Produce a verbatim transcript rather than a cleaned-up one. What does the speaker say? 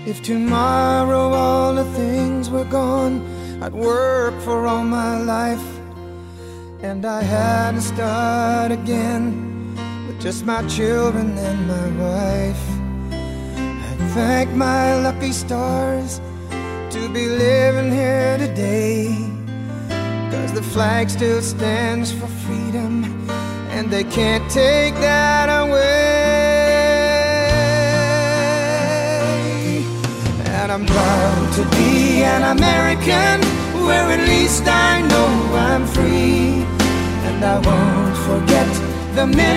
If tomorrow all the things were gone, I'd work for all my life, and I had to start again with just my children and my wife. I'd thank my lucky stars to be living here today, 'cause the flag still stands for freedom, and they can't take that away. And I'm proud to be an American, where at least I know I'm free. And I won't forget the men